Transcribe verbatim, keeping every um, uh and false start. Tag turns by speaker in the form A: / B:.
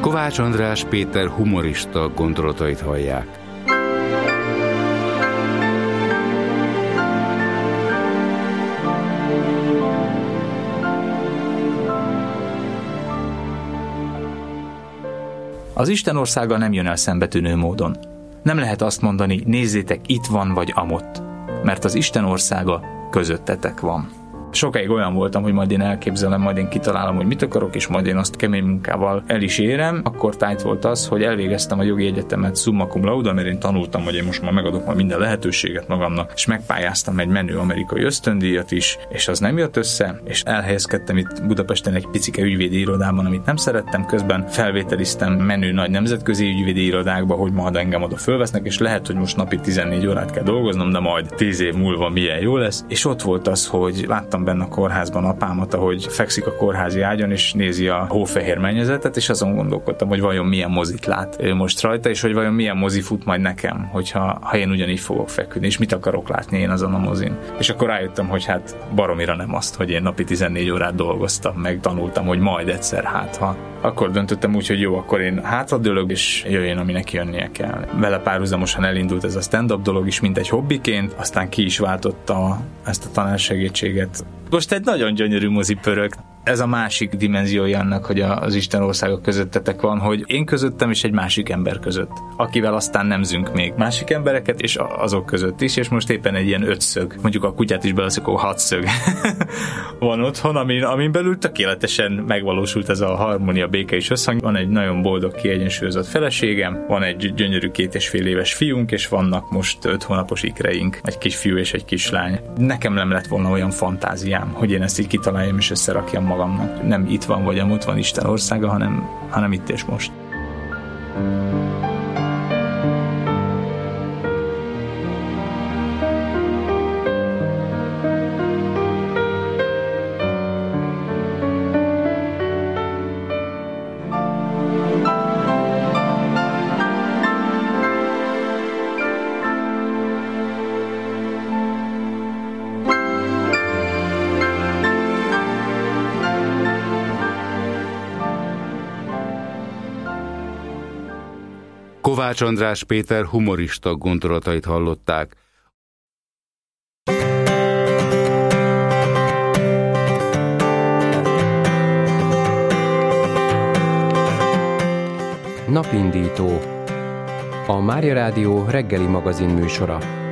A: Kovács András Péter humorista gondolatait hallják.
B: Az Isten országa nem jön el szembetűnő módon. Nem lehet azt mondani, nézzétek, itt van vagy amott, mert az Isten országa közöttetek van. Sokáig olyan voltam, hogy majd én elképzelem, majd én kitalálom, hogy mit akarok, és majd én azt kemény munkával el is érem. Akkor tájt volt az, hogy elvégeztem a jogi egyetemet summa cum laude, mert én tanultam, hogy én most már megadok majd minden lehetőséget magamnak, és megpályáztam egy menő amerikai ösztöndíjat is, és az nem jött össze, és elhelyezkedtem itt Budapesten egy picike ügyvédi irodában, amit nem szerettem, közben felvételiztem menő nagy nemzetközi ügyvédi irodákba, hogy majd engem oda fölvesznek, és lehet, hogy most napi tizennégy órát kell dolgoznom, de majd tíz év múlva milyen jó lesz. És ott volt az, hogy láttam benne a kórházban apámat, ahogy fekszik a kórházi ágyon, és nézi a hófehér mennyezetet, és azon gondolkodtam, hogy vajon milyen mozit lát ő most rajta, és hogy vajon milyen mozi fut majd nekem, hogyha ha én ugyanígy fogok feküdni, és mit akarok látni én azon a mozin. És akkor rájöttem, hogy hát baromira nem azt, hogy én napi tizennégy órát dolgoztam, meg tanultam, hogy majd egyszer hát ha. Akkor döntöttem úgy, hogy jó, akkor én hátradőlök, és jöjjön, aminek jönnie kell. Vele párhuzamosan elindult ez a stand-up dolog is, mint egy hobbiként, aztán ki is váltotta ezt a tanársegítséget. Most egy nagyon gyönyörű mozi pörög. Ez a másik dimenziója annak, hogy az Isten országa közöttetek van, hogy én közöttem és egy másik ember között, akivel aztán nemzünk még másik embereket, és azok között is, és most éppen egy ilyen ötszög, mondjuk a kutyát is beleszok, a hatszög van otthon, amin, amin belül tökéletesen megvalósult ez a harmónia, béke és összhang. Van egy nagyon boldog, kiegyensúlyozott feleségem, van egy gyönyörű két és fél éves fiunk, és vannak most öt hónapos ikreink, egy kisfiú és egy kislány. Nekem nem lett volna olyan fantáziám, hogy én ezt így kitaláljam és összerakjam magamnak. Nem itt van vagy amott van Isten országa, hanem, hanem itt és most.
A: Kovács András Péter humorista gondolatait hallották.
C: Napindító. A Mária Rádió reggeli magazin műsora.